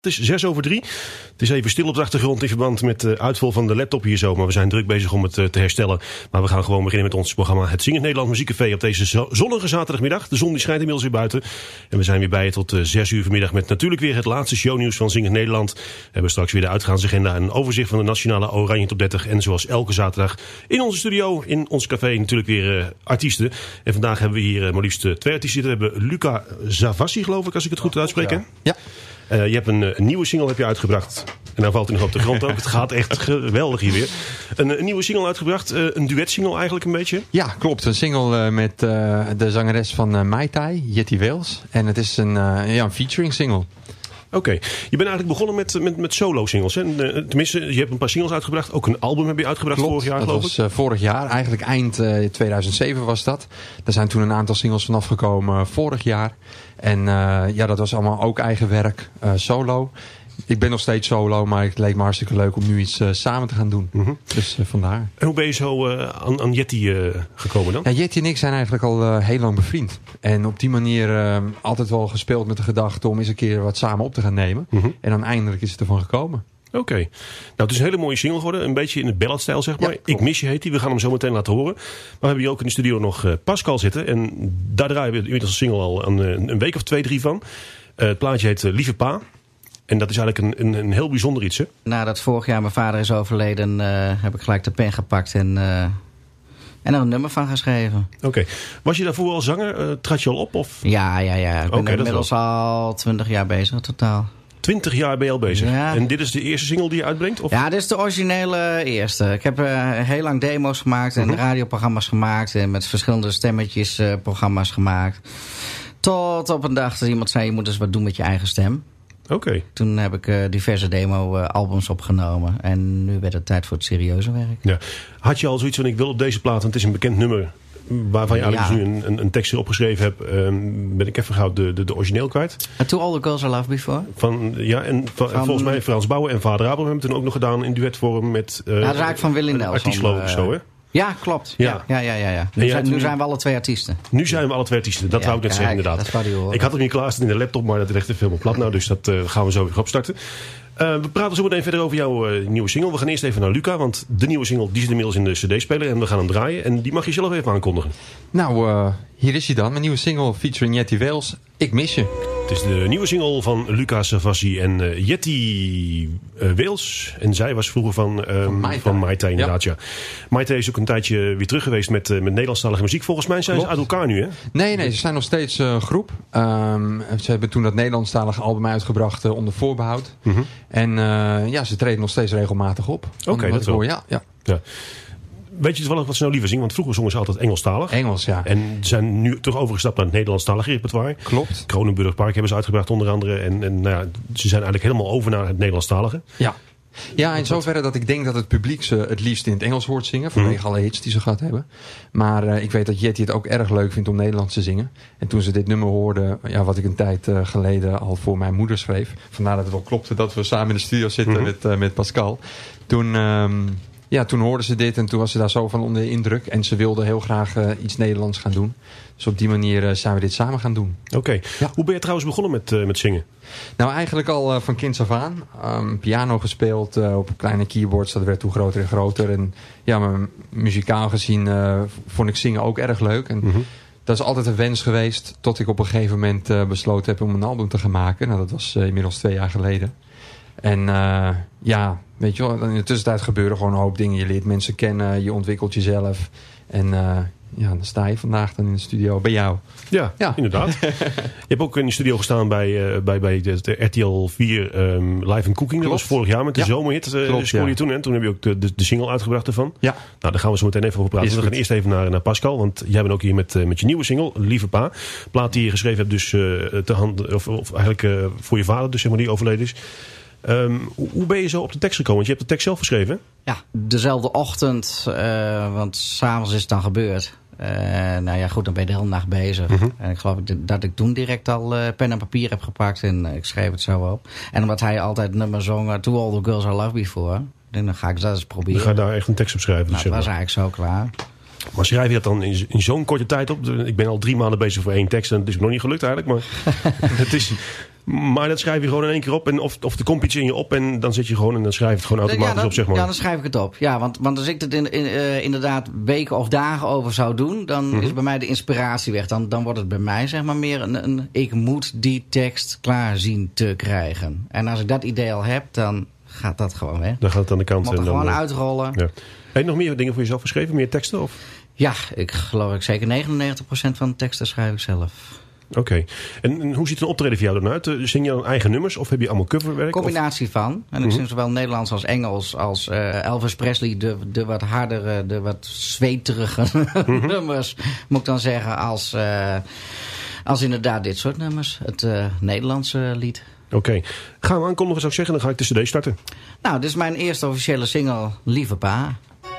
Het is 2:06. Het is even stil op de achtergrond in verband met de uitval van de laptop hier zo. Maar we zijn druk bezig om het te herstellen. Maar we gaan gewoon beginnen met ons programma Het Zingend Nederland Muziekcafé op deze zonnige zaterdagmiddag. De zon die schijnt inmiddels weer buiten. En we zijn weer bij je tot 6 uur vanmiddag met natuurlijk weer het laatste shownieuws van Zingend Nederland. We hebben straks weer de uitgaansagenda en een overzicht van de nationale Oranje Top 30. En zoals elke zaterdag in onze studio, in ons café natuurlijk weer artiesten. En vandaag hebben we hier maar liefst 2 artiesten. We hebben Luca Zavassi, geloof ik, als ik het goed uitspreek. Hè? Ja. Je hebt een nieuwe single heb je uitgebracht. En dan valt hij nog op de grond ook. Het gaat echt geweldig hier weer. Een nieuwe single uitgebracht. Een duetsingle eigenlijk een beetje. Ja, klopt. Een single met de zangeres van Mai Tai, Jetty Wales. En het is een featuring single. Oké. Je bent eigenlijk begonnen met solo-singles. Hè? Tenminste, je hebt een paar singles uitgebracht. Ook een album heb je uitgebracht vorig jaar, geloof ik. Dat was vorig jaar. Eigenlijk eind 2007 was dat. Daar zijn toen een aantal singles vanaf gekomen vorig jaar. En dat was allemaal ook eigen werk, solo. Ik ben nog steeds solo, maar het leek me hartstikke leuk om nu iets samen te gaan doen. Mm-hmm. Dus vandaar. En hoe ben je zo aan Jetty gekomen dan? Ja, Jetty en ik zijn eigenlijk al heel lang bevriend. En op die manier altijd wel gespeeld met de gedachte om eens een keer wat samen op te gaan nemen. Mm-hmm. En dan eindelijk is het ervan gekomen. Oké. Nou, het is een hele mooie single geworden. Een beetje in het balladstijl, zeg maar. Ja, Ik mis je heet die. We gaan hem zo meteen laten horen. Maar we hebben hier ook in de studio nog Pascal zitten. En daar draaien we inmiddels een single al een week of 2-3 van. Het plaatje heet Lieve Pa. En dat is eigenlijk een heel bijzonder iets, hè? Nadat vorig jaar mijn vader is overleden, heb ik gelijk de pen gepakt en er een nummer van geschreven. Oké. Was je daarvoor al zanger? Trad je al op? Of? Ja. Ik ben inmiddels al 20 jaar bezig totaal. 20 jaar ben je al bezig. Ja. En dit is de eerste single die je uitbrengt? Of? Ja, dit is de originele eerste. Ik heb heel lang demo's gemaakt en radioprogramma's gemaakt. En met verschillende stemmetjes programma's gemaakt. Tot op een dag dat iemand zei, je moet eens wat doen met je eigen stem. Oké. Toen heb ik diverse demo-albums opgenomen. En nu werd het tijd voor het serieuze werk. Ja. Had je al zoiets van, ik wil op deze plaat, want het is een bekend nummer waarvan je eigenlijk dus nu een tekst erop geschreven hebt. Ben ik even gauw de origineel kwijt. To All The Girls I Loved Before. Volgens mij Frans Bauer en Vader Abel hebben het toen ook nog gedaan in duetvorm met dat is eigenlijk van Willy Nelson. Artiest geloof ik zo, hè? Ja, klopt. Ja. Nu zijn we alle 2 artiesten. Nu zijn we alle 2 artiesten. Dat wou ik net zeggen, inderdaad. Ik had hem hier klaarstaan in de laptop, maar dat ligt er helemaal plat nou. Dus dat gaan we zo weer opstarten. We praten zo meteen verder over jouw nieuwe single. We gaan eerst even naar Luca, want de nieuwe single die zit inmiddels in de cd-speler. En we gaan hem draaien. En die mag je zelf even aankondigen. Nou, hier is hij dan. Mijn nieuwe single featuring Jetty Wales. Ik mis je. Het is de nieuwe single van Luca Savassi en Jetty Wales. En zij was vroeger van Mai Tai, inderdaad. Ja. Mai Tai is ook een tijdje weer terug geweest met Nederlandstalige muziek. Volgens mij zijn ze uit elkaar nu, hè? Nee, ze zijn nog steeds groep. Ze hebben toen dat Nederlandstalige album uitgebracht onder voorbehoud. Mm-hmm. En ze treden nog steeds regelmatig op. Oké, dat wel. Ja. Weet je toevallig wat ze nou liever zingen? Want vroeger zongen ze altijd Engelstalig. Engels, ja. En zijn nu toch overgestapt naar het Nederlandstalige repertoire. Klopt. Kronenburg Park hebben ze uitgebracht onder andere. En ze zijn eigenlijk helemaal over naar het Nederlandstalige. Ja. Ja, in zoverre dat ik denk dat het publiek ze het liefst in het Engels hoort zingen. Vanwege alle hits die ze gehad hebben. Maar ik weet dat Jetty het ook erg leuk vindt om Nederlands te zingen. En toen ze dit nummer hoorde, wat ik een tijd geleden al voor mijn moeder schreef. Vandaar dat het wel klopte dat we samen in de studio zitten met Pascal. Toen hoorden ze dit en toen was ze daar zo van onder de indruk. En ze wilde heel graag iets Nederlands gaan doen. Dus op die manier zijn we dit samen gaan doen. Oké. Ja. Hoe ben je trouwens begonnen met zingen? Nou, eigenlijk al van kinds af aan. Piano gespeeld op kleine keyboards. Dat werd toen groter en groter. En maar muzikaal gezien vond ik zingen ook erg leuk. En dat is altijd een wens geweest. Tot ik op een gegeven moment besloten heb om een album te gaan maken. Nou, dat was inmiddels 2 jaar geleden. En weet je wel, in de tussentijd gebeuren gewoon een hoop dingen. Je leert mensen kennen, je ontwikkelt jezelf. En dan sta je vandaag dan in de studio bij jou. Ja. Inderdaad. Je hebt ook in de studio gestaan bij de RTL 4 Live and Cooking. Dat was vorig jaar met de zomerhit. Scoorde je toen. En toen heb je ook de single uitgebracht ervan. Ja. Nou, daar gaan we zo meteen even over praten. We gaan eerst even naar Pascal. Want jij bent ook hier met je nieuwe single, Lieve Pa. Plaat die je geschreven hebt dus te hand, of eigenlijk voor je vader, dus zeg maar, die overleden is. Hoe ben je zo op de tekst gekomen? Want je hebt de tekst zelf geschreven, hè? Ja, dezelfde ochtend. Want s'avonds is het dan gebeurd. Dan ben je de hele nacht bezig. Mm-hmm. En ik geloof dat ik toen direct al pen en papier heb gepakt. En ik schreef het zo op. En omdat hij altijd het nummer zong, To All The Girls I Loved Before. Dan ga ik dat eens proberen. Dan ga je daar echt een tekst op schrijven. Nou, dat was eigenlijk zo klaar. Maar schrijf je dat dan in zo'n korte tijd op? Ik ben al 3 maanden bezig voor 1 tekst en het is nog niet gelukt eigenlijk. Maar dat schrijf je gewoon in één keer op. En of er komt iets in je op en dan zit je gewoon en dan schrijf je het gewoon automatisch op, zeg maar. Ja, dan schrijf ik het op. Ja, want als ik het inderdaad weken of dagen over zou doen, dan is bij mij de inspiratie weg. Dan wordt het bij mij zeg maar meer ik moet die tekst klaar zien te krijgen. En als ik dat idee al heb, dan gaat dat gewoon weg. Dan gaat het aan de kant. Moet er gewoon uitrollen. Ja. Heb je nog meer dingen voor jezelf geschreven? Meer teksten? Of? Ja, ik geloof zeker 99% van de teksten schrijf ik zelf. Oké. En hoe ziet een optreden voor jou dan uit? Zing je dan eigen nummers of heb je allemaal coverwerk? Combinatie van. En ik zing zowel Nederlands als Engels als Elvis Presley, de wat hardere, de wat zweterige nummers, moet ik dan zeggen, als inderdaad dit soort nummers. Het Nederlandse lied. Oké. Gaan we aankondigen, zou ik zeggen. Dan ga ik de cd starten. Nou, dit is mijn eerste officiële single, Lieve Pa.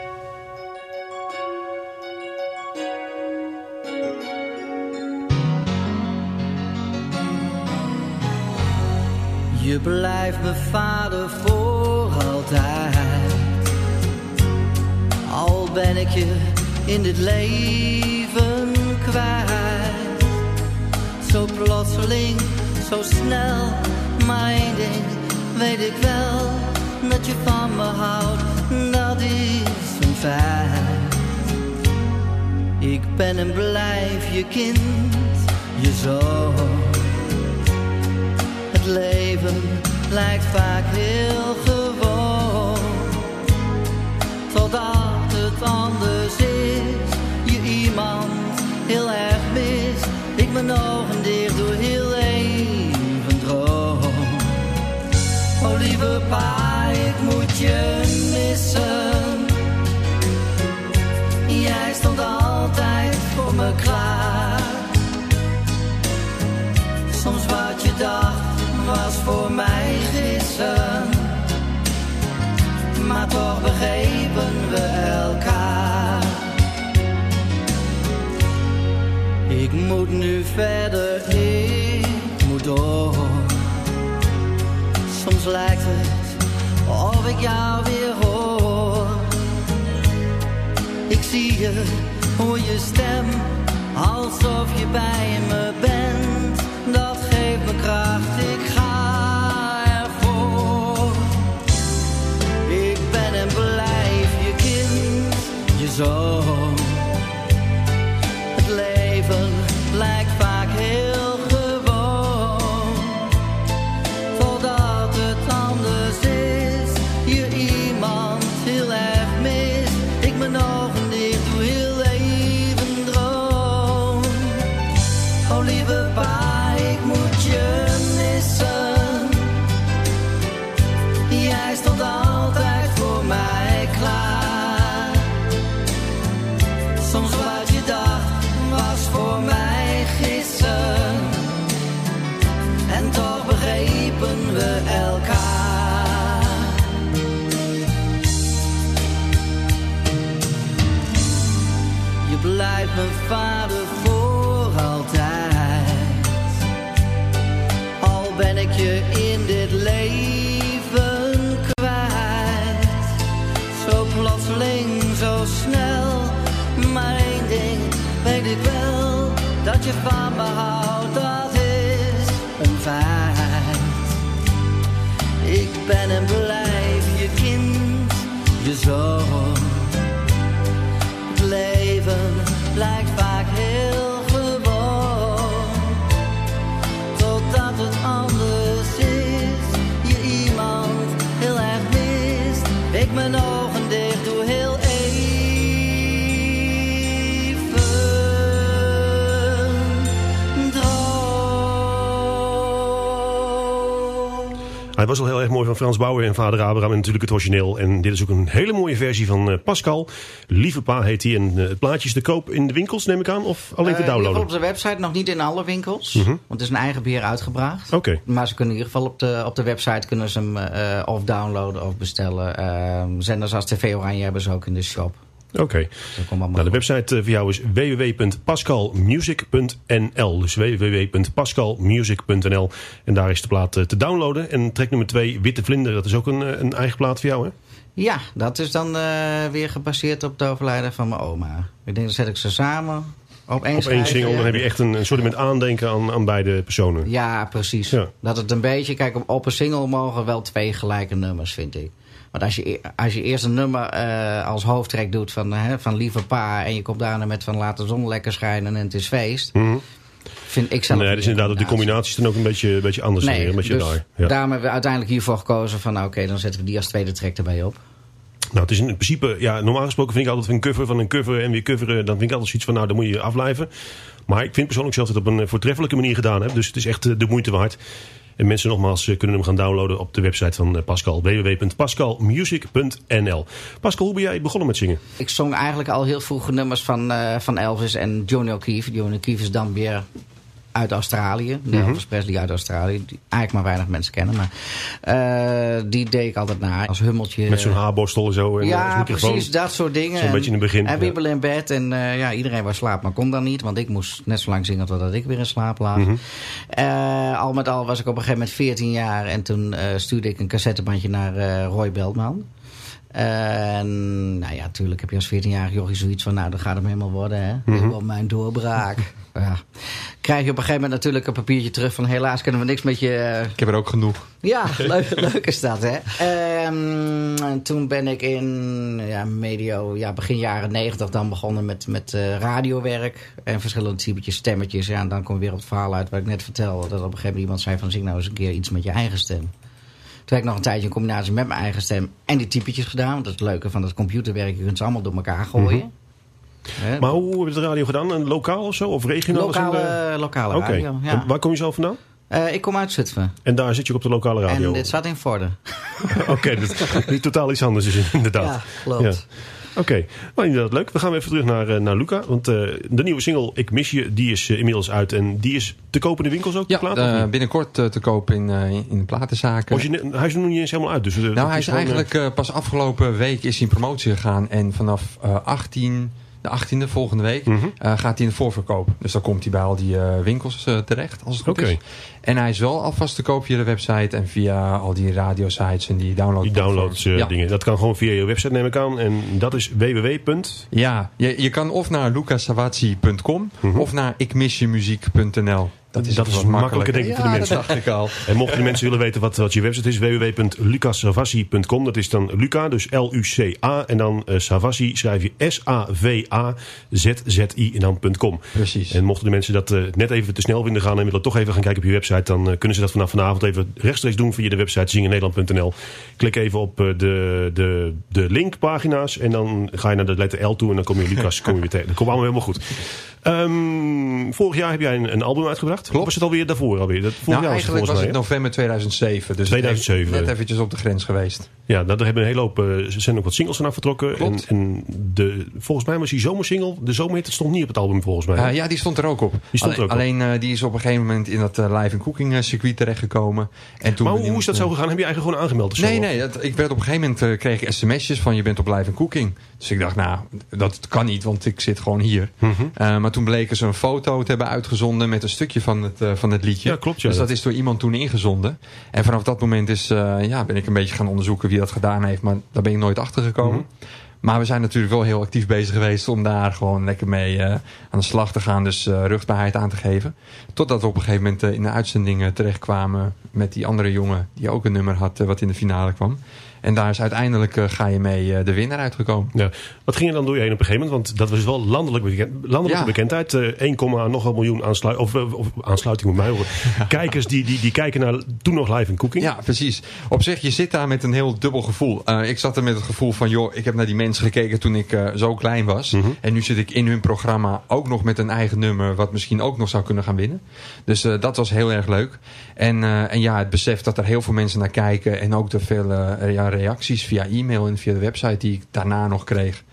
Je blijft mijn vader voor altijd. Al ben ik je in dit leven kwijt. Zo plotseling, zo snel, maar één ding weet ik wel. Dat je van me houdt, dat is een feit. Ik ben en blijf je kind, je zoon. Het leven lijkt vaak heel gewoon, totdat het anders is. Je iemand heel erg mist. Ik mijn ogen dicht doe heel even droom. Oh lieve pa, ik moet je missen. Jij stond altijd voor me klaar. Soms wat je dacht was voor mij gissen, maar toch begrepen we elkaar. Ik moet nu verder, ik moet door. Soms lijkt het of ik jou weer hoor. Ik zie je, hoor je stem, alsof je bij me bent. Dat geeft me kracht, ik ga ervoor. Ik ben en blijf je kind, je zoon. Het leven lijkt vaak heel gewoon, totdat het anders is. Je iemand heel erg mist. Ik mijn ogen dicht doe heel even droom. Oh lieve pa, ik moet je missen. Jij stond altijd voor mij klaar. Soms wat je dacht was voor mij gissen, en toch begrepen we elkaar. Je blijft mijn vader voor altijd. Al ben ik je in dit leven kwijt. Zo plotseling, zo snel, maar één ding weet ik wel. Dat je van me houdt, dat is een feit. Ik ben en blijf je kind, je zoon. Het leven lijkt vaak heel gewoon, totdat het anders is. Je iemand heel erg mist. Ik mijn ogen dicht doe heel even droom. Hij was al heel erg mooi van Frans Bauer en Vader Abraham en natuurlijk het origineel. En dit is ook een hele mooie versie van Pascal. Lieve Pa heet hij. En het plaatje is te koop in de winkels, neem ik aan, of alleen te downloaden? Op de website, nog niet in alle winkels. Want het is een eigen beheer uitgebracht. Oké. Maar ze kunnen in ieder geval op de website kunnen ze hem of downloaden of bestellen. Zenders als TV Oranje hebben ze ook in de shop. Oké. Nou, de website voor jou is www.pascalmusic.nl. Dus www.pascalmusic.nl. En daar is de plaat te downloaden. En track nummer 2, Witte Vlinder, dat is ook een eigen plaat voor jou, hè? Ja, dat is dan weer gebaseerd op het overlijden van mijn oma. Ik denk, dan zet ik ze samen op één single. Dan heb je echt een soort met aandenken aan beide personen. Ja, precies. Ja. Dat het een beetje... Kijk, op een single mogen wel 2 gelijke nummers, vind ik. Want als je eerst een nummer als hoofdtrack doet van Lieve Pa... en je komt daarna met van laat de zon lekker schijnen en het is feest... Vind ik zelf nee, dus inderdaad de combinaties dan ook een beetje anders. Nee, een beetje dus daar. Ja. daarom hebben we uiteindelijk hiervoor gekozen van... oké, dan zetten we die als tweede track erbij op. Nou, het is in principe... Ja, normaal gesproken vind ik altijd een cover van een cover en weer coveren. Dan vind ik altijd zoiets van, nou, dan moet je afblijven. Maar ik vind persoonlijk zelf dat het op een voortreffelijke manier gedaan heb. Dus het is echt de moeite waard. En mensen nogmaals kunnen hem gaan downloaden op de website van Pascal. www.pascalmusic.nl. Pascal, hoe ben jij begonnen met zingen? Ik zong eigenlijk al heel vroeg nummers van Elvis en Johnny O'Keefe. Johnny O'Keefe is dan weer uit Australië. Elvis Presley uit Australië. Die eigenlijk maar weinig mensen kennen. Maar die deed ik altijd na. Als hummeltje. Met zo'n haarborstel en zo. En ja, precies. Dat soort dingen. Zo'n beetje in het begin. En wiebelen in bed. En iedereen was slaap, maar kon dan niet. Want ik moest net zo lang zingen totdat ik weer in slaap lag. Al met al was ik op een gegeven moment 14 jaar. En toen stuurde ik een cassettebandje naar Roy Beltman. En nou ja, natuurlijk heb je als 14-jarig jochie zoiets van... nou, dan gaat hem helemaal worden, hè. Dit wordt mijn doorbraak. Ja. Krijg je op een gegeven moment natuurlijk een papiertje terug... van helaas kunnen we niks met je... Ik heb er ook genoeg. Ja, leuk is dat, hè. En toen ben ik in begin jaren 90 dan begonnen met radiowerk... en verschillende typetjes stemmetjes. Ja, en dan kom je weer op het verhaal uit wat ik net vertelde... dat op een gegeven moment iemand zei van... zing nou eens een keer iets met je eigen stem. Toen heb ik nog een tijdje een combinatie met mijn eigen stem en die typetjes gedaan. Want dat is het leuke van dat computerwerk. Je kunt ze allemaal door elkaar gooien. Maar hoe heb je de radio gedaan? Een lokaal of zo? Of regionaal? Lokale radio, ja. En waar kom je zelf vandaan? Ik kom uit Zutphen. En daar zit je ook op de lokale radio? En dit zat in Vorden. Oké, dat is totaal iets anders is inderdaad. Ja, klopt. Ja. Oké, maar inderdaad leuk. We gaan even terug naar Luca. Want de nieuwe single Ik Mis Je, die is inmiddels uit. En die is te koop in de winkels ook? Ja, binnenkort te koop in de platenzaken. Hij is er nog niet eens helemaal uit. Dus, hij is eigenlijk pas afgelopen week is hij in promotie gegaan. En vanaf de 18e volgende week gaat hij in de voorverkoop. Dus dan komt hij bij al die winkels terecht, als het goed is. En hij is wel alvast te koop via de website en via al die radiosites en die dingen. Dat kan gewoon via je website, neem ik aan. En dat is www. Ja, je kan of naar lucasavazzi.com of naar ikmisjemuziek.nl. Dat is makkelijker denk ik voor de mensen. Dat dacht ik al. En mochten de mensen willen weten wat je website is, www.lucasavazzi.com. Dat is dan Luca, dus L-U-C-A. En dan Savazzi schrijf je S-A-V-A-Z-Z-I en dan .com. Precies. En mochten de mensen dat net even te snel vinden gaan en willen toch even gaan kijken op je website, dan kunnen ze dat vanaf vanavond even rechtstreeks doen via de website zingennederland.nl. Klik even op de linkpagina's en dan ga je naar de letter L toe en dan kom je Lucas weer tegen. Dat komt allemaal helemaal goed. Vorig jaar heb jij een album uitgebracht. Klopt. Was het alweer daarvoor? Eigenlijk was het november 2007. Dus 2007. Net eventjes op de grens geweest. Ja, daar hebben een hele hoop, zijn ook wat singles vanaf vertrokken. Klopt. En volgens mij was die zomersingle, de zomerhit, stond niet op het album volgens mij. Ja, die stond er ook op. Alleen die is op een gegeven moment in dat live cooking circuit terechtgekomen. Maar hoe is dat zo gegaan? Heb je eigenlijk gewoon aangemeld? Of zo? Nee. Ik werd op een gegeven moment kreeg ik sms'jes van je bent op live cooking. Dus ik dacht, nou, dat kan niet, want ik zit gewoon hier. Maar toen bleken ze een foto te hebben uitgezonden met een stukje van het liedje. Ja, klopt. Ja, dus dat is door iemand toen ingezonden. En vanaf dat moment ben ik een beetje gaan onderzoeken wie dat gedaan heeft. Maar daar ben ik nooit achter gekomen. Maar we zijn natuurlijk wel heel actief bezig geweest om daar gewoon lekker mee aan de slag te gaan. Dus rugbaarheid aan te geven. Totdat we op een gegeven moment in de uitzending terechtkwamen met die andere jongen die ook een nummer had wat in de finale kwam. En daar is uiteindelijk ga je mee de winnaar uitgekomen. Ja. Wat ging er dan door je heen op een gegeven moment? Want dat was wel landelijke bekendheid. 1, nogal miljoen aansluiting met mij horen. Kijkers die kijken naar toen nog live in cooking. Ja, precies. Op zich, je zit daar met een heel dubbel gevoel. Ik zat er met het gevoel van, joh, ik heb naar die mensen gekeken toen ik zo klein was. En nu zit ik in hun programma ook nog met een eigen nummer, wat misschien ook nog zou kunnen gaan winnen. Dus dat was heel erg leuk. En het besef dat er heel veel mensen naar kijken en ook de vele reacties via e-mail en via de website die ik daarna nog kreeg.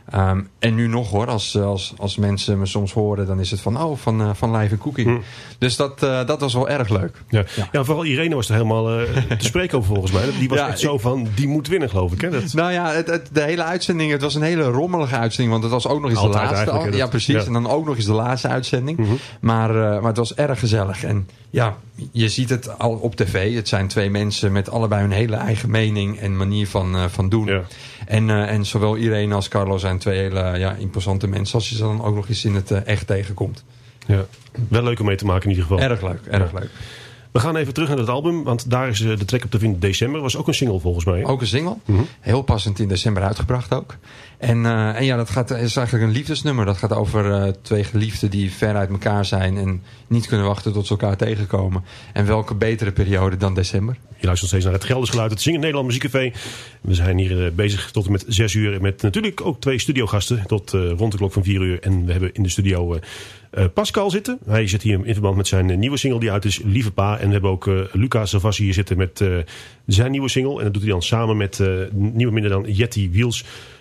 En nu nog hoor, als mensen me soms horen, dan is het van Live and Cooking. Dus dat was wel erg leuk. Ja, vooral Irene was er helemaal te spreken over volgens mij. Die was echt zo van, die moet winnen geloof ik. Hè? Nou ja, de hele uitzending, het was een hele rommelige uitzending. Want het was ook nog eens Altijd de laatste. Ja, precies. Ja. En dan ook nog eens de laatste uitzending. Maar het was erg gezellig. En ja, je ziet het al op tv. Het zijn 2 mensen met allebei hun hele eigen mening en manier van doen. Ja. En zowel Irene als Carlo zijn 2 hele imposante mensen. Als je ze dan ook nog eens in het echt tegenkomt. Ja, wel leuk om mee te maken in ieder geval. Erg leuk. We gaan even terug naar het album, want daar is de track op te vinden. December was ook een single volgens mij. Hè? Ook een single. Heel passend in december uitgebracht ook. En dat is eigenlijk een liefdesnummer. Dat gaat over 2 geliefden die ver uit elkaar zijn en niet kunnen wachten tot ze elkaar tegenkomen. En welke betere periode dan december? Je luistert steeds naar het Gelders Geluid, het Zingend Nederland Muziekcafé. We zijn hier bezig tot en met 6 uur met natuurlijk ook 2 studiogasten tot rond de klok van 4 uur. En we hebben in de studio Pascal zitten. Hij zit hier in verband met zijn nieuwe single die uit is, Lieve Pa. En we hebben ook Luca Savassi hier zitten met zijn nieuwe single. En dat doet hij dan samen met niemand minder dan Jetty Wiels.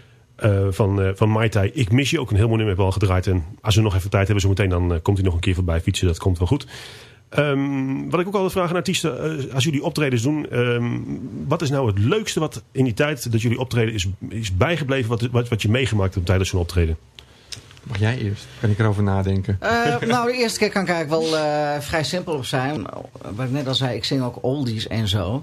Van Mai Tai. Ik mis je, ook een heel mooi nummer hebben we al gedraaid. En als we nog even tijd hebben zo meteen, dan komt hij nog een keer voorbij fietsen. Dat komt wel goed. Wat ik ook altijd vraag aan artiesten, als jullie optredens doen, wat is nou het leukste wat in die tijd dat jullie optreden is bijgebleven, wat je meegemaakt hebt tijdens zo'n optreden? Mag jij eerst? Kan ik erover nadenken? Nou, de eerste keer kan ik eigenlijk wel vrij simpel op zijn. Wat ik net al zei, ik zing ook oldies en zo.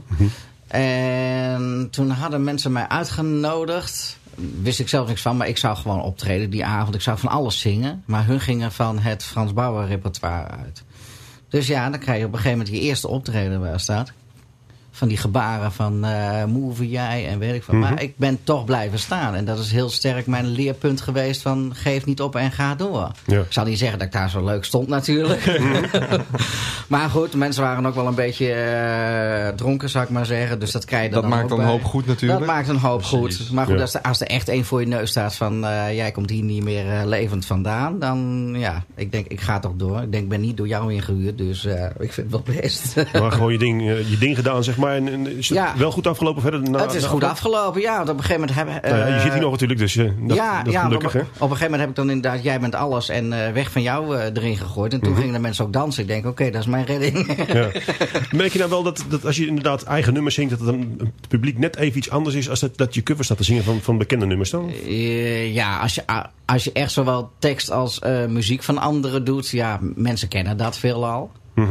En toen hadden mensen mij uitgenodigd. Wist ik zelf niks van, maar ik zou gewoon optreden die avond. Ik zou van alles zingen. Maar hun gingen van het Frans Bauer repertoire uit. Dus ja, dan krijg je op een gegeven moment je eerste optreden waar staat. Van die gebaren van move jij en weet ik van. Maar ik ben toch blijven staan. En dat is heel sterk mijn leerpunt geweest van geef niet op en ga door. Ja. Ik zal niet zeggen dat ik daar zo leuk stond natuurlijk. Maar goed, mensen waren ook wel een beetje dronken, zou ik maar zeggen. Dus dat krijg je dat maakt dan een hoop goed natuurlijk. Dat maakt een hoop goed. Maar goed, als er echt één voor je neus staat van jij komt hier niet meer levend vandaan. Dan ja, ik denk ik ga toch door. Ik denk ik ben niet door jou ingehuurd. Dus ik vind het wel best. Maar gewoon je ding gedaan zeg maar. En is het wel goed afgelopen verder? Het is goed afgelopen, ja. Want op een gegeven moment je zit hier nog natuurlijk, dus dat is gelukkig. Op een gegeven moment heb ik dan inderdaad jij bent alles en weg van jou erin gegooid. En toen gingen de mensen ook dansen. Ik denk, oké, dat is mijn redding. Ja. Merk je nou wel dat als je inderdaad eigen nummers zingt, dat het dan het publiek net even iets anders is als dat je cover staat te zingen van bekende nummers dan? Ja, als je echt zowel tekst als muziek van anderen doet, ja, mensen kennen dat veelal.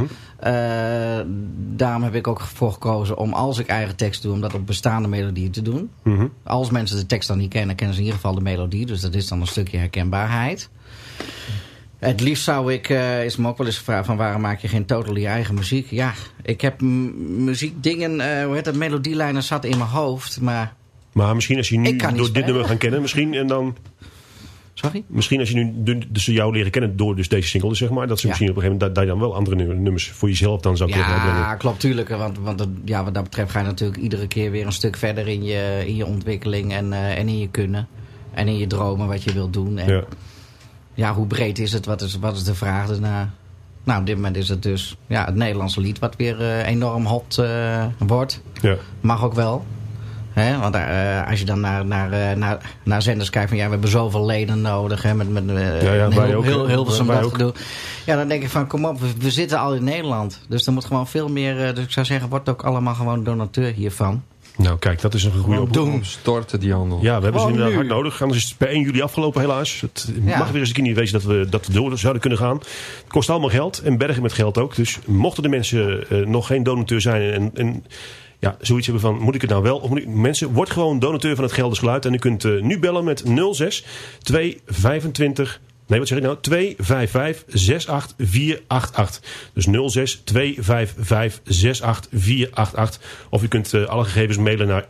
Daarom heb ik ook voor gekozen om als ik eigen tekst doe, om dat op bestaande melodieën te doen. Als mensen de tekst dan niet kennen, kennen ze in ieder geval de melodie. Dus dat is dan een stukje herkenbaarheid. Het liefst zou ik, is me ook wel eens gevraagd van waarom maak je geen totally eigen muziek? Ja, ik heb muziekdingen, melodielijnen zat in mijn hoofd, maar misschien als je nu door dit nummer gaan kennen, misschien en dan. Sorry? Misschien als je nu dus jou leren kennen door dus deze single, zeg maar. Dat ze misschien op een gegeven moment dat je dan wel andere nummers voor jezelf dan zou kunnen hebben. Ja, klopt, tuurlijk. Want wat dat betreft ga je natuurlijk iedere keer weer een stuk verder in je ontwikkeling en in je kunnen. En in je dromen wat je wilt doen. En ja, hoe breed is het? Wat is de vraag daarna? Nou, op dit moment is het dus het Nederlandse lied wat weer enorm hot wordt. Ja. Mag ook wel. Want als je dan naar zenders kijkt van we hebben zoveel leden nodig. Met heel veel dat gedoe. Ja, dan denk ik van kom op, we zitten al in Nederland. Dus er moet gewoon veel meer. Dus ik zou zeggen, word ook allemaal gewoon donateur hiervan. Nou kijk, dat is een goede oproep. Storten die handel. Ja, we hebben ze inderdaad hard nodig. Anders is het bij 1 juli afgelopen helaas. Het mag weer eens een keer niet wezen dat we door zouden kunnen gaan. Het kost allemaal geld en bergen met geld ook. Dus mochten de mensen nog geen donateur zijn en zoiets hebben van, moet ik het nou wel? Of mensen, word gewoon donateur van het Gelders Geluid. En u kunt nu bellen met 06 225... Nee, wat zeg ik nou? 255 68488. Dus 06 255 68488. Of u kunt alle gegevens mailen naar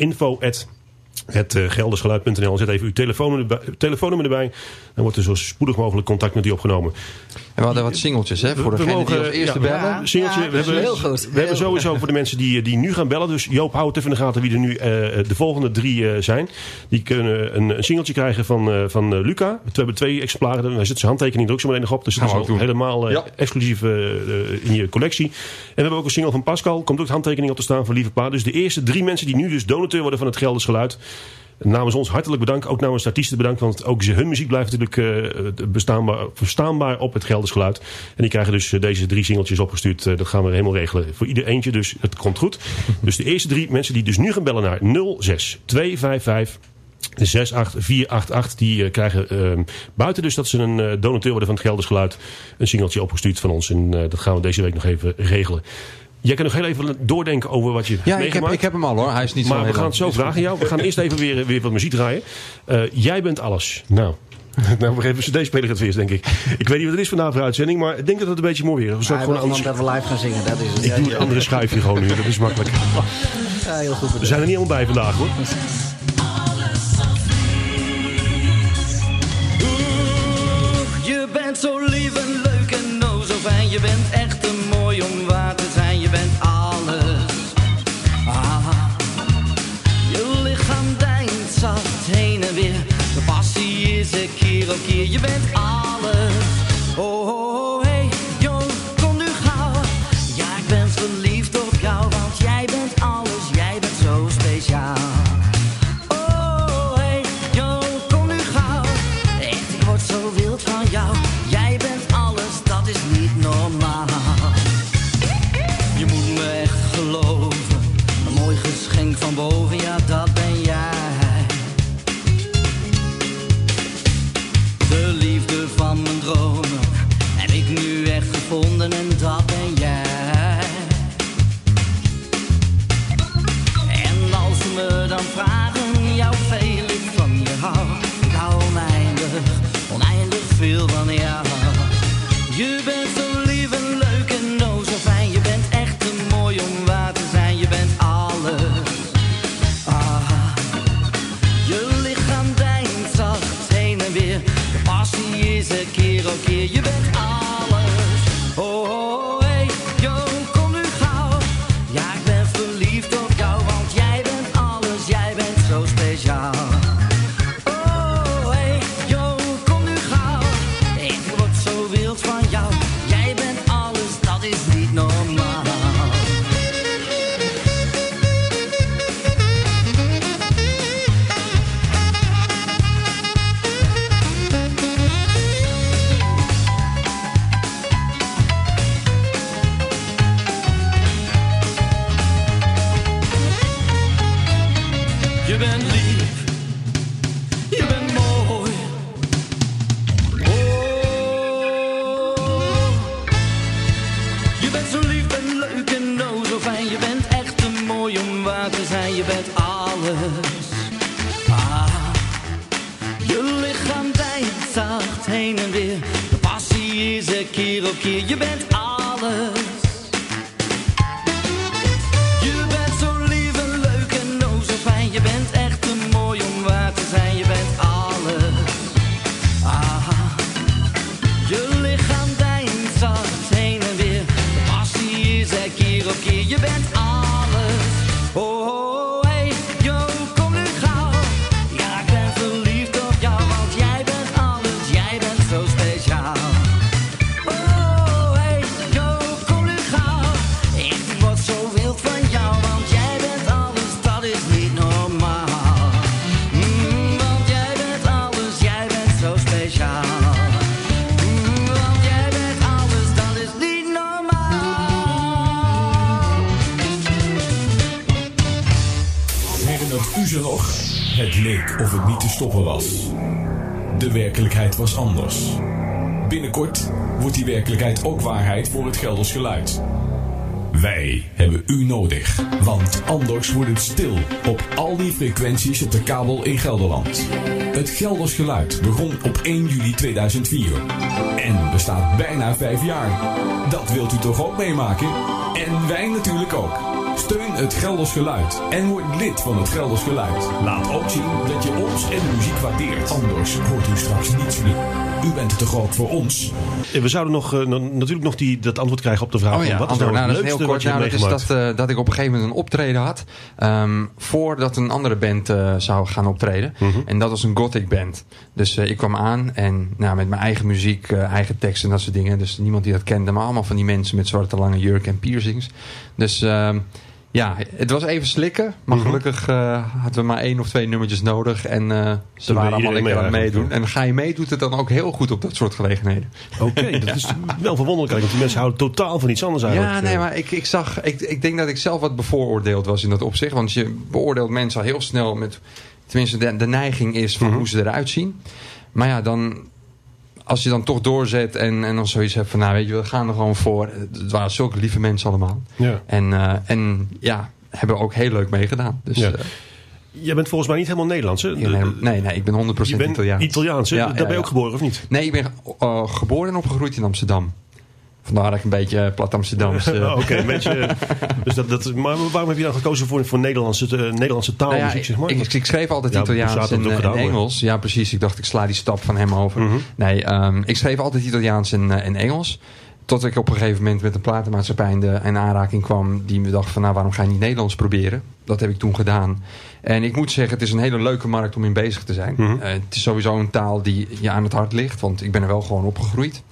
info@hetgeldersgeluid.nl. Zet even uw telefoonnummer erbij. Dan wordt er zo spoedig mogelijk contact met u opgenomen. En we hadden wat singeltjes, hè? Voor degene die als eerste bellen. Singeltje. We hebben sowieso voor de mensen die nu gaan bellen. Dus Joop, hou het even in de gaten wie er nu de volgende 3 zijn. Die kunnen een singeltje krijgen van Luca. We hebben 2 exemplaren. Daar zit zijn handtekening er ook zo meteen nog op. Dus dat is al helemaal exclusief in je collectie. En we hebben ook een single van Pascal. Komt ook handtekening op te staan van Lieve Pa. Dus de eerste 3 mensen die nu dus donateur worden van het Gelders Geluid. Namens ons hartelijk bedankt. Ook namens de artiesten bedankt. Want ook hun muziek blijft natuurlijk verstaanbaar op het Gelders Geluid. En die krijgen dus deze 3 singeltjes opgestuurd. Dat gaan we helemaal regelen voor ieder eentje. Dus het komt goed. Dus de eerste 3 mensen die dus nu gaan bellen naar 06 255 68488. Die krijgen buiten dus dat ze een donateur worden van het Gelders Geluid. Een singeltje opgestuurd van ons. En dat gaan we deze week nog even regelen. Jij kan nog heel even doordenken over wat je hebt meegemaakt. Ik heb hem al hoor. Hij is niet maar zo we gaan het zo vragen aan jou. We gaan eerst even weer wat muziek draaien. Jij bent alles. Nou, we even cd-speler het weer, denk ik. Ik weet niet wat het is vandaag voor uitzending, maar ik denk dat het een beetje mooi weer is. Dat we live gaan zingen, dat is het. Ik doe een andere schuifje gewoon nu, dat is makkelijk. Ja, heel goed. We zijn er niet allemaal bij vandaag hoor. Je bent zo lief en leuk en oh zo fijn. Je bent echt te mooi om waar te zijn. Je bent alles. Je lichaam deint zacht heen en weer. De passie is er keer op keer. Je bent alles. Oh, hey, yo, kom nu gauw. Ja, ik ben verliefd op jou, want jij bent alles. Jij bent zo speciaal. Oh, hey, yo, kom nu gauw. Echt, ik word zo wild van jou. Jij bent alles, dat is niet normaal. Je moet me echt geloven. Een mooi geschenk van boven, ja, dat ben jij. De liefde van mijn dromen heb ik nu echt gevonden en dat ben jij. En als ze me dan vragen, jou veel ik van je hou. Ik hou oneindig veel van jou. Je bent zo lief en leuk en oh zo fijn. Je bent echt te mooi om waar te zijn. Je bent alles. Je lichaam deint zacht heen en weer. De passie is er keer op keer. Je bent alles. Oh, hey, yo, kom nu gauw. Ja, ik ben verliefd op jou, want jij bent alles. Jij bent zo speciaal. Oh, hey, yo, kom nu gauw. Ik word zo wild van jou. Jij bent alles, dat is niet normaal. Je bent lief, je bent mooi. Oh, je bent zo lief en leuk en oh zo fijn. Je bent echt te mooi om waar te zijn. Je bent alles. Je lichaam deint zacht heen en weer. De passie is er keer op keer. Je bent alles. Je bent zo lief en leuk en oh zo fijn. Je bent echt te mooi om waar te zijn. Je bent alles. Je lichaam deint zacht heen en weer. De passie is er keer op keer. Je bent alles. Oh, hey, yo, kom nu gauw. Ja, ik ben verliefd op jou, want jij bent alles. Jij bent zo speciaal. Oh, hey, yo, kom nu gauw. Ik word zo wild van jou, want jij bent alles. Dat is niet normaal. Want jij bent alles. Jij bent zo speciaal. Want jij bent alles. Dat is niet normaal. Herinnert u ze nog? Het leek of het niet te stoppen was. De werkelijkheid was anders. Binnenkort wordt die werkelijkheid ook waarheid voor het Gelders Geluid. Wij hebben u nodig, want anders wordt het stil op al die frequenties op de kabel in Gelderland. Het Gelders Geluid begon op 1 juli 2004 en bestaat bijna 5 jaar. Dat wilt u toch ook meemaken? En wij natuurlijk ook. Steun het Gelders Geluid en word lid van het Gelders Geluid. Laat ook zien dat je ons en de muziek waardeert. Anders hoort u straks niets meer. U bent er toch ook voor ons? We zouden natuurlijk nog dat antwoord krijgen op de vraag. Oh ja, wat is nou het leukste heel kort, wat je hebt meegemaakt? dat ik op een gegeven moment een optreden had. Voordat een andere band zou gaan optreden. En dat was een gothic band. Dus ik kwam aan en met mijn eigen muziek, eigen teksten en dat soort dingen. Dus niemand die dat kende. Maar allemaal van die mensen met zwarte lange jurk en piercings. Dus Ja, het was even slikken. Maar gelukkig hadden we maar 1 of 2 nummertjes nodig. En ze waren allemaal lekker aan het meedoen. En ga je mee, doet het dan ook heel goed op dat soort gelegenheden. Oké, dat is wel verwonderlijk. Want die mensen houden totaal van iets anders eigenlijk. Ja, nee, maar ik denk dat ik zelf wat bevooroordeeld was in dat opzicht. Want je beoordeelt mensen al heel snel met... Tenminste, de neiging is van hoe ze eruit zien. Maar ja, dan... Als je dan toch doorzet en dan zoiets hebt van... Nou, weet je, we gaan er gewoon voor. Het waren zulke lieve mensen allemaal. Ja. En hebben ook heel leuk meegedaan. Dus, ja. Jij bent volgens mij niet helemaal Nederlands, hè? Nee, ik ben 100% je bent Italiaans. Italiaans, hè? Daar ben je ook geboren, of niet? Nee, ik ben geboren en opgegroeid in Amsterdam. Vandaar dat ik een beetje plat Amsterdams... Oké, een beetje... Dus maar waarom heb je dan gekozen voor Nederlandse taalmuziek, zeg maar? Ik schreef altijd Italiaans en Engels. Ja, precies. Ik dacht, ik sla die stap van hem over. Nee, ik schreef altijd Italiaans en Engels. Tot ik op een gegeven moment met een platenmaatschappij in aanraking kwam... die me dacht van, nou, waarom ga je niet Nederlands proberen? Dat heb ik toen gedaan. En ik moet zeggen, het is een hele leuke markt om in bezig te zijn. Het is sowieso een taal die je aan het hart ligt. Want ik ben er wel gewoon opgegroeid.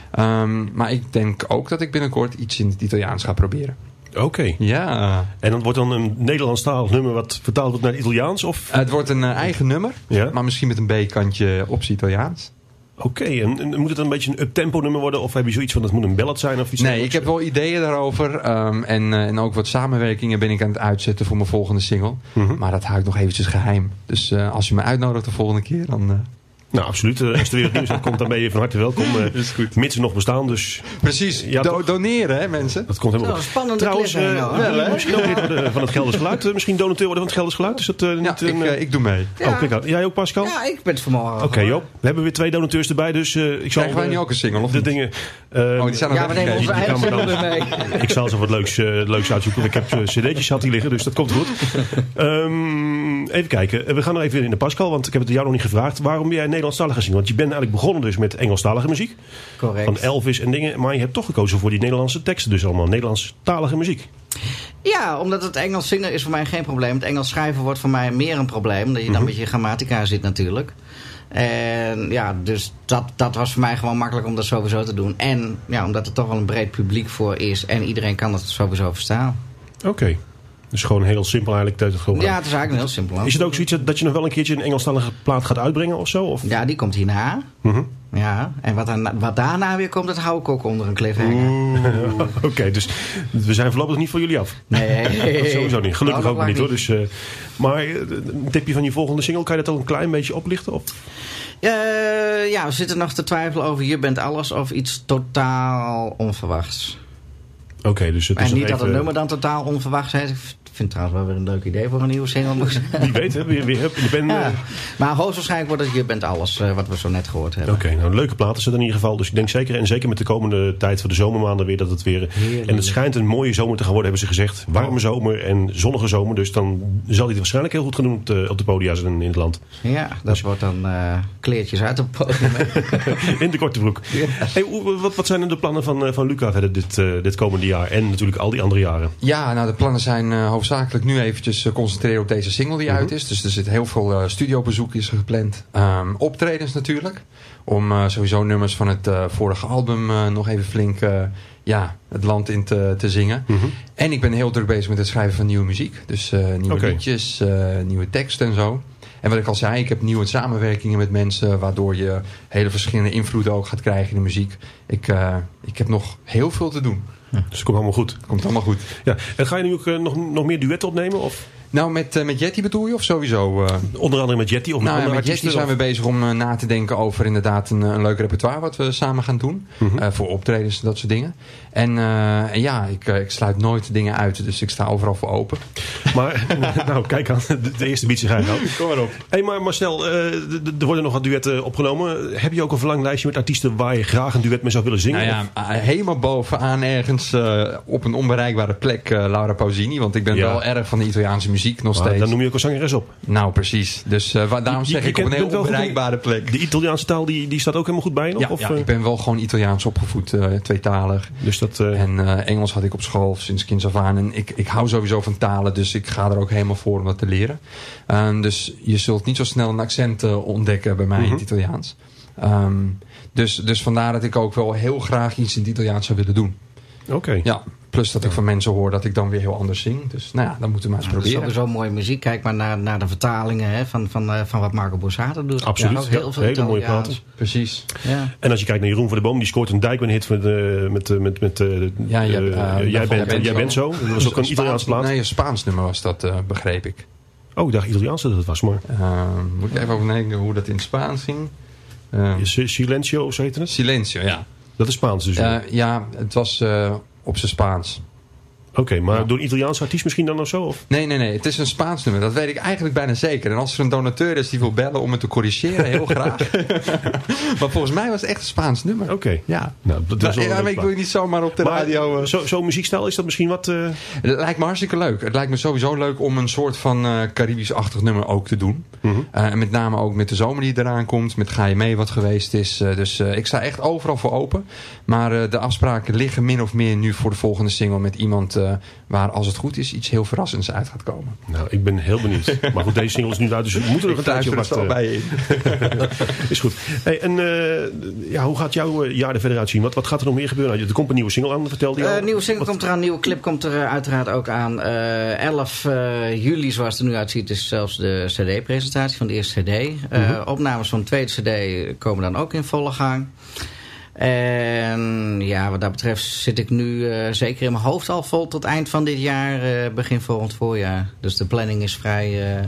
Maar ik denk ook dat ik binnenkort iets in het Italiaans ga proberen. Oké. Ja. En dan wordt dan een Nederlandstalig nummer wat vertaald wordt naar het Italiaans? Of? Het wordt een eigen nummer, maar misschien met een B-kantje op het Italiaans. Oké, en moet het een beetje een up-tempo nummer worden? Of heb je zoiets van, dat moet een ballad zijn? Of iets nee, ik heb wel ideeën daarover. En ook wat samenwerkingen ben ik aan het uitzetten voor mijn volgende single. Maar dat hou ik nog eventjes geheim. Dus als je me uitnodigt de volgende keer, dan... Nou, absoluut. Als er weer het nieuws komt, dan ben je van harte welkom. Is goed. Mits ze nog bestaan, dus... Precies. Ja, doneren, hè, mensen? Dat komt helemaal goed. Spannende Trouwens, misschien ook lid worden van het Gelders Geluid. Misschien donateur worden van het Gelders Geluid. Is dat niet ik doe mee. Ja. Oh, kijk, jij ook, Pascal? Ja, ik ben het vanmorgen. Oké, Joop. We hebben weer 2 donateurs erbij, dus ik zal... Krijgen wij nu ook een single, of de niet? dingen... die zijn we nemen onze eigen single mee. Ik zal zo wat leuks uitzoeken. Ik heb cd'tjes had hier liggen, dus dat komt goed. Even kijken. We gaan nog even in de Pascal, want ik heb het jou nog niet gevraagd. Waarom jij Nederlandstalig gaan zingen? Want je bent eigenlijk begonnen dus met Engelstalige muziek. Correct. Van Elvis en dingen. Maar je hebt toch gekozen voor die Nederlandse teksten. Dus allemaal Nederlandstalige muziek. Ja, omdat het Engels zingen is voor mij geen probleem. Het Engels schrijven wordt voor mij meer een probleem. Dat je dan met je grammatica zit natuurlijk. En ja, dus dat was voor mij gewoon makkelijk om dat sowieso te doen. En ja, omdat er toch wel een breed publiek voor is. En iedereen kan het sowieso verstaan. Oké. Dus gewoon heel simpel eigenlijk. Ja, het is eigenlijk heel simpel. Is het ook zoiets dat je nog wel een keertje een Engelstalige plaat gaat uitbrengen of zo? Of? Ja, die komt hierna. Ja, en wat daarna weer komt, dat hou ik ook onder een cliffhanger. Oké, dus we zijn voorlopig niet voor jullie af. Nee. Sowieso niet. Gelukkig ook niet hoor. Dus, maar een tipje van je volgende single, kan je dat ook een klein beetje oplichten? Of? Ja, we zitten nog te twijfelen over Je bent alles of iets totaal onverwachts. Oké, dus het is en niet even... dat het nummer dan totaal onverwachts is. Ik vind het trouwens wel weer een leuk idee voor een nieuwe single. Wie weet, hè? Ja. Maar hoogstwaarschijnlijk wordt het Je bent alles, wat we zo net gehoord hebben. Oké, nou een leuke plaat is het in ieder geval. Dus ik denk zeker met de komende tijd voor de zomermaanden weer dat het weer... Heerlijk. En het schijnt een mooie zomer te gaan worden, hebben ze gezegd. Warme zomer en zonnige zomer. Dus dan zal hij het waarschijnlijk heel goed gaan doen op de podia's in het land. Ja, dat wordt dan kleertjes uit op het podium. In de korte broek. Ja. Hey, wat zijn er de plannen van Luca verder dit komende jaar? En natuurlijk al die andere jaren. Ja, nou de plannen zijn hoofdzakelijk nu eventjes concentreren op deze single die uit is. Dus er zit heel veel studiobezoekjes gepland. Optredens natuurlijk. Om sowieso nummers van het vorige album nog even flink het land in te zingen. En ik ben heel druk bezig met het schrijven van nieuwe muziek. Dus nieuwe liedjes, nieuwe teksten en zo. En wat ik al zei, ik heb nieuwe samenwerkingen met mensen... waardoor je hele verschillende invloeden ook gaat krijgen in de muziek. Ik heb nog heel veel te doen. Dus het komt allemaal goed. Komt allemaal goed. Ja. En ga je nu ook nog meer duetten opnemen? Of? Nou, met Jetty bedoel je? Of sowieso? Onder andere met Jetty? Of met andere met Jetty zijn we bezig om na te denken over inderdaad een leuk repertoire... wat we samen gaan doen. Voor optredens en dat soort dingen. En ik sluit nooit dingen uit. Dus ik sta overal voor open. Maar, nou, kijk aan. De eerste biedt zich uit. Kom maar op. Hey, maar Marcel, er worden nog wat duetten opgenomen. Heb je ook een verlanglijstje met artiesten waar je graag een duet mee zou willen zingen? Nou ja, helemaal bovenaan ergens op een onbereikbare plek Laura Pausini. Want ik ben wel erg van de Italiaanse muziek nog steeds. Dan noem je ook een zangeres op. Nou, precies. Dus daarom zeg ik op een heel onbereikbare plek. De Italiaanse taal, die staat ook helemaal goed bij je nog? Ja, ik ben wel gewoon Italiaans opgevoed, tweetalig. Dus dat, en Engels had ik op school sinds kinds af aan. En ik hou sowieso van talen, dus ik ga er ook helemaal voor om dat te leren. Dus je zult niet zo snel een accent ontdekken bij mij in het Italiaans. Dus vandaar dat ik ook wel heel graag iets in het Italiaans zou willen doen. Oké. Ja. Plus dat ik van mensen hoor dat ik dan weer heel anders zing. Dus nou ja, dan moeten we maar eens Dat is proberen. sowieso mooie muziek. Kijk maar naar de vertalingen hè, van wat Marco Borsato doet. Absoluut. Ja, ook heel veel hele mooie Italiaans. platen. Precies. Ja. En als je kijkt naar Jeroen van der Boom, die scoort een Dijkman-hit met Jij bent zo. Dat was ook een Italiaans plaat. Nee, een Spaans nummer was dat, begreep ik. Oh, ik dacht Italiaans dat het was, maar... Moet ik even over nadenken hoe dat in het Spaans ging? Silencio, of zo heette het? Silencio, ja. Dat is Spaans dus. Ja, het was op zijn Spaans. Oké, maar door een Italiaanse artiest misschien dan of zo? Of? Nee. Het is een Spaans nummer. Dat weet ik eigenlijk bijna zeker. En als er een donateur is die wil bellen om het te corrigeren, heel graag. Maar volgens mij was het echt een Spaans nummer. Oké. Ja. Nou, dat is Maar ik wil je niet zomaar op de radio... Zo'n muziekstijl, is dat misschien wat... Het lijkt me hartstikke leuk. Het lijkt me sowieso leuk om een soort van Caribisch-achtig nummer ook te doen. En met name ook met de zomer die eraan komt. Met Ga je mee wat geweest is. Dus ik sta echt overal voor open. Maar de afspraken liggen min of meer nu voor de volgende single met iemand... waar als het goed is iets heel verrassends uit gaat komen. Nou, ik ben heel benieuwd. Maar goed, deze single is nu uit, dus we moeten nog een tijdje wachten. bij je in. Is goed. Hey, en hoe gaat jouw jaar er verder uitzien? Wat gaat er nog meer gebeuren? Er komt een nieuwe single aan, vertelde je al. Nieuwe single komt eraan, nieuwe clip komt er uiteraard ook aan. 11 juli, zoals het er nu uitziet, is zelfs de cd-presentatie van de eerste cd. Opnames van de tweede cd komen dan ook in volle gang. En ja, wat dat betreft zit ik nu zeker in mijn hoofd al vol tot eind van dit jaar, begin volgend voorjaar. Dus de planning is vrij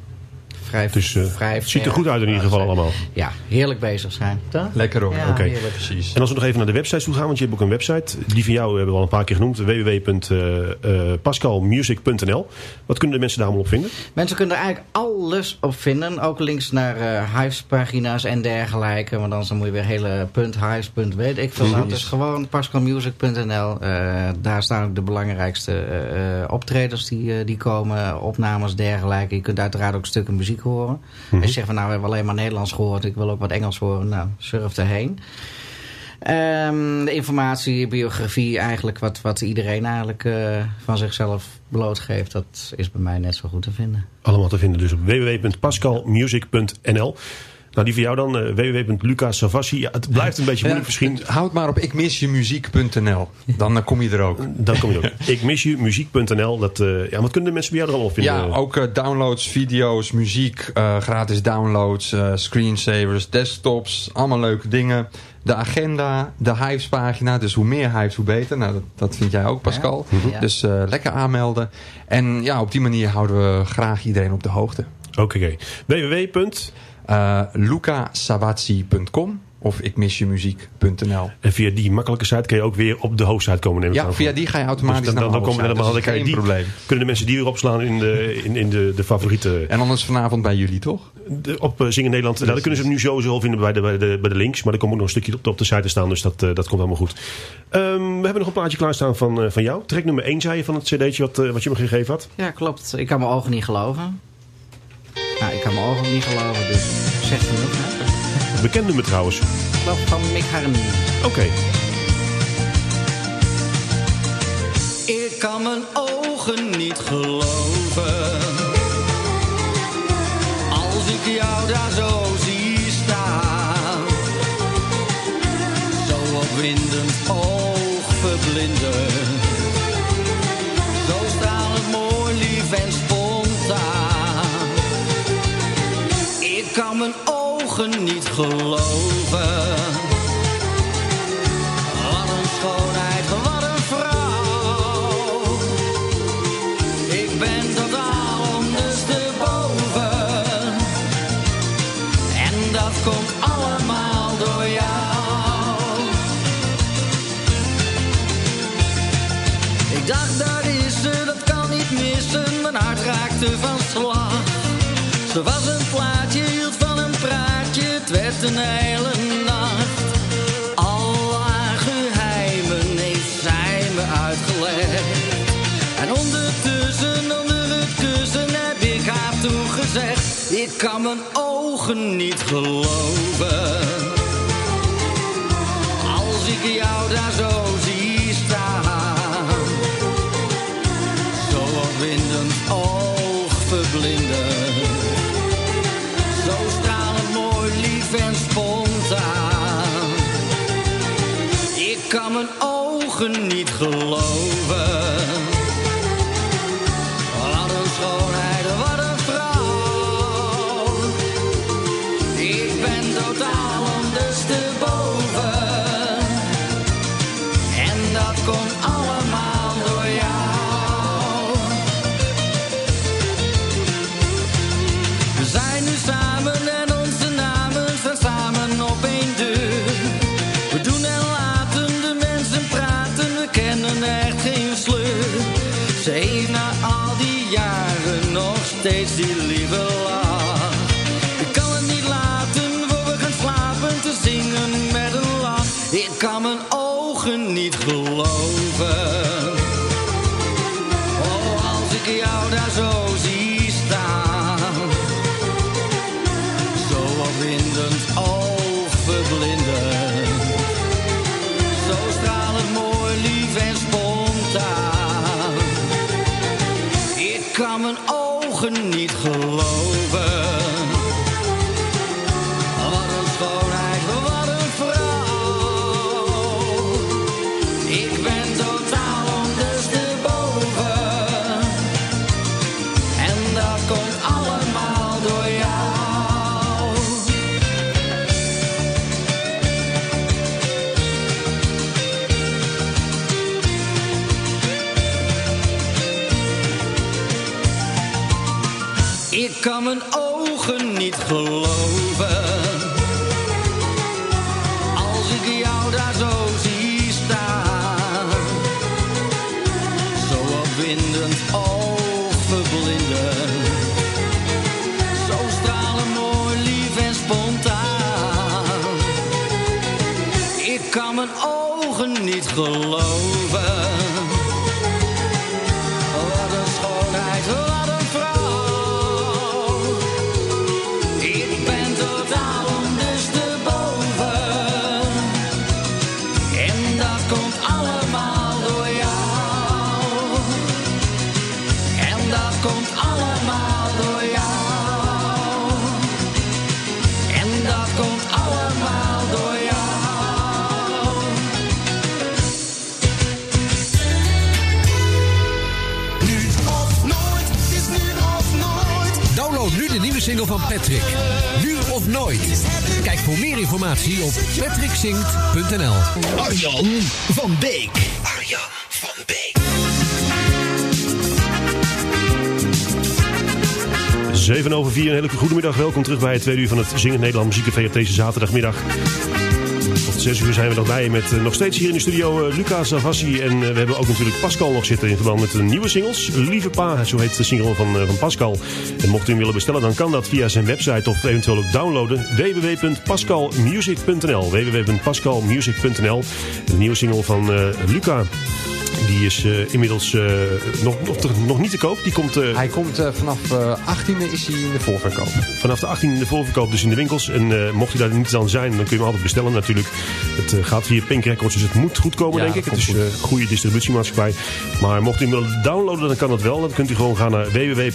het ziet er goed uit in ieder geval allemaal. Ja, heerlijk bezig zijn. Toch? Lekker hoor. Ja, Oké. Precies. En als we nog even naar de website toe gaan, want je hebt ook een website. Die van jou hebben we al een paar keer genoemd. www.pascalmusic.nl. Wat kunnen de mensen daar allemaal op vinden? Mensen kunnen er eigenlijk alles op vinden. Ook links naar Hives-pagina's en dergelijke. Want anders dan moet je weer hele .hives. Weet ik veel. Nou, dus gewoon pascalmusic.nl. Daar staan ook de belangrijkste optredens die komen. Opnames, dergelijke. Je kunt uiteraard ook stukken muziek horen. Als je zegt van nou, we hebben alleen maar Nederlands gehoord. Ik wil ook wat Engels horen. Nou, surf erheen. De informatie, biografie, eigenlijk wat iedereen eigenlijk van zichzelf blootgeeft, dat is bij mij net zo goed te vinden. Allemaal te vinden dus op www.pascalmusic.nl. Nou, die van jou dan, www.lucasavassi. Ja, het blijft een beetje moeilijk misschien. Houd maar op ikmisjemuziek.nl. Dan kom je er ook. Dan kom je ook. Ikmisjemuziek.nl. Wat kunnen de mensen bij jou er allemaal op vinden? Ja, ook downloads, video's, muziek, gratis downloads, screensavers, desktops. Allemaal leuke dingen. De agenda, de Hives-pagina. Dus hoe meer Hives, hoe beter. Nou, dat vind jij ook, Pascal. Ja. Dus lekker aanmelden. En ja, op die manier houden we graag iedereen op de hoogte. Oké. lucasavazzi.com of ikmisjemuziek.nl. En via die makkelijke site kun je ook weer op de hoofdsite komen. Ja, via die ga je automatisch dus naar de hoofdsite. dan Dat is geen probleem. Kunnen de mensen die weer opslaan in de favoriete... En anders vanavond bij jullie, toch? Op Zingen Nederland. Nou, dan kunnen ze hem nu sowieso vinden bij de links. Maar er komt ook nog een stukje op de site te staan. Dus dat komt allemaal goed. We hebben nog een plaatje klaarstaan van jou. Track nummer 1, zei je, van het cd'tje wat je me gegeven had. Ja, klopt. Ik kan mijn ogen niet geloven. Nou, ik kan mijn ogen niet geloven, dus zeg genoeg, hè? Bekend nummer trouwens. Ik geloof van Mick Harren. Oké. Ik kan mijn ogen niet geloven. Als ik jou daar zo zie staan. Zo opwindend oogverblindend. Zo stralend mooi, lief en spontaan. Ik kan mijn ogen niet geloven. Wat een schoonheid, wat een vrouw. Ik ben totaal ondersteboven. En dat komt allemaal door jou. Ik dacht, daar is ze, dat kan niet missen. Mijn hart raakte van slag. Ze was een plaatje, hield van een praatje. Het werd een hele nacht. Al haar geheimen heeft zij me uitgelegd. En ondertussen, onder het kussen, heb ik haar toegezegd. Ik kan mijn ogen niet geloven. Als ik jou daar zo zie staan. Zo opwindend oogverblindend. Zo stralend mooi, lief en spontaan. Ik kan mijn ogen niet geloven. steeds die lieve lach. Ik kan het niet laten voor we gaan slapen te zingen met een lach. Ik kan mijn ogen niet geloven. Oh, als ik jou daar zo zie staan, zo opwindend, oogverblindend, zo stralend mooi, lief en spontaan. Ik kan mijn ogen niet geloven. Wat een schoonheid, wat een vrouw. Ik ben totaal ondersteboven. En dat komt allemaal door jou. Ik kan mijn ogen niet geloven. Als ik jou daar zo zie staan, zo opwindend, oogverblindend, zo stralend mooi, lief en spontaan. Ik kan mijn ogen niet geloven. Wat een schoonheid, wat een vrouw. Ik ben totaal ondersteboven. En dat komt allemaal door jou. En dat komt allemaal door jou. En dat komt allemaal door jou. Nu of nooit, het is nu of nooit. Download nu de nieuwe single van Patrick. Nu of nooit. Kijk voor meer informatie op patrickzingt.nl. Arjan van Beek. Arjan van Beek. 7:04, een hele goede middag. Welkom terug bij het tweede uur van het Zingend Nederland Muziekcafé op deze zaterdagmiddag. Tot 6 uur zijn we nog bij met nog steeds hier in de studio Luca Savassi. En we hebben ook natuurlijk Pascal nog zitten in verband met de nieuwe singles. Lieve Pa, zo heet de single van Pascal. En mocht u hem willen bestellen, dan kan dat via zijn website of eventueel ook downloaden. www.pascalmusic.nl www.pascalmusic.nl. De nieuwe single van Luca. Die is inmiddels nog niet te koop. Die komt, Hij komt vanaf 18e is hij in de voorverkoop. Vanaf de 18e in de voorverkoop, dus in de winkels. En mocht hij daar niet dan zijn, dan kun je hem altijd bestellen natuurlijk. Het gaat via Pink Records, dus het moet goed komen, denk ik. Het is een goede distributiemaatschappij. Maar mocht u hem willen downloaden, dan kan dat wel. Dan kunt u gewoon gaan naar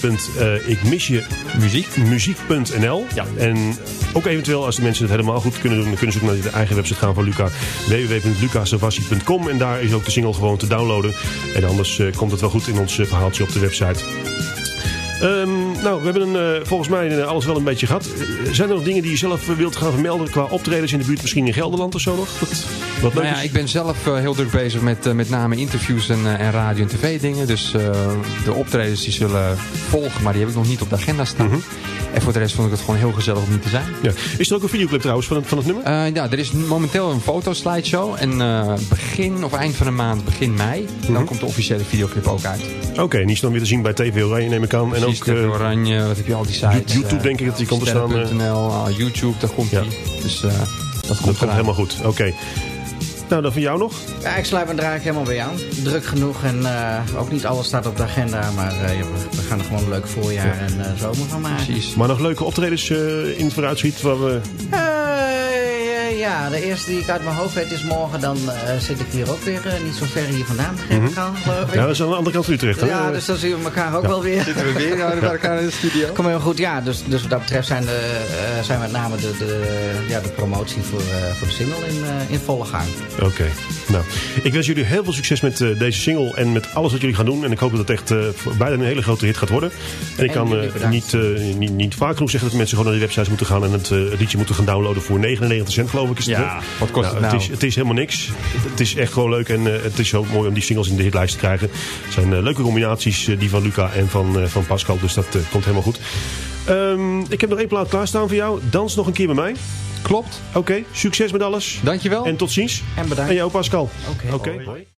www.ikmisjemuziek.nl. Ja. En ook eventueel, als de mensen het helemaal goed kunnen doen, dan kunnen ze ook naar de eigen website gaan van Luca. www.lucasavassi.com. En daar is ook de single gewoon te downloaden. En anders komt het wel goed in ons verhaaltje op de website. Nou, we hebben volgens mij alles wel een beetje gehad. Zijn er nog dingen die je zelf wilt gaan vermelden qua optredens in de buurt, misschien in Gelderland of zo nog? Wat leuk is? Ik ben zelf heel druk bezig met name interviews en radio- en tv-dingen. Dus de optredens die zullen volgen, maar die heb ik nog niet op de agenda staan. Mm-hmm. En voor de rest vond ik het gewoon heel gezellig om hier te zijn. Ja. Is er ook een videoclip trouwens van het nummer? Ja, er is momenteel een fotoslideshow. En begin of eind van de maand, begin mei, dan komt de officiële videoclip ook uit. Oké, die is dan weer te zien bij TV Oranje, neem ik aan. En precies, ook TV Oranje, wat heb je al die sites? YouTube denk ik dat die komt te staan. YouTube, daar komt die. Dus dat komt helemaal goed. Oké. Nou, dan van jou nog? Ja, ik sluit me er eigenlijk helemaal bij aan. Druk genoeg en ook niet alles staat op de agenda. Maar we gaan er gewoon een leuk voorjaar en zomer van maken. Precies. Maar nog leuke optredens in het vooruitschiet? Waar we... Ja, de eerste die ik uit mijn hoofd weet is morgen. Dan zit ik hier ook weer niet zo ver hier vandaan. Geloof ik. Ja, dat is aan de andere kant van Utrecht. Hè? Ja, dus dan zien we elkaar ook wel weer. Zitten we weer bij elkaar in de studio. Kom heel goed. Ja, dus wat dat betreft zijn met name de promotie voor de single in volle gang. Oké. Nou, ik wens jullie heel veel succes met deze single en met alles wat jullie gaan doen. En ik hoop dat het echt bijna een hele grote hit gaat worden. En ik kan niet vaak genoeg zeggen dat mensen gewoon naar die websites moeten gaan en het liedje moeten gaan downloaden voor 99 cent, geloof ik. Is het, ja, wat kost het nou? Het is helemaal niks. Het is echt gewoon leuk en het is zo mooi om die singles in de hitlijst te krijgen. Het zijn leuke combinaties, die van Luca en van Pascal, dus dat komt helemaal goed. Ik heb nog 1 plaat klaarstaan voor jou. Dans nog een keer bij mij. Klopt. Oké, succes met alles. Dankjewel. En tot ziens. En bedankt. En jou, Pascal. Oké.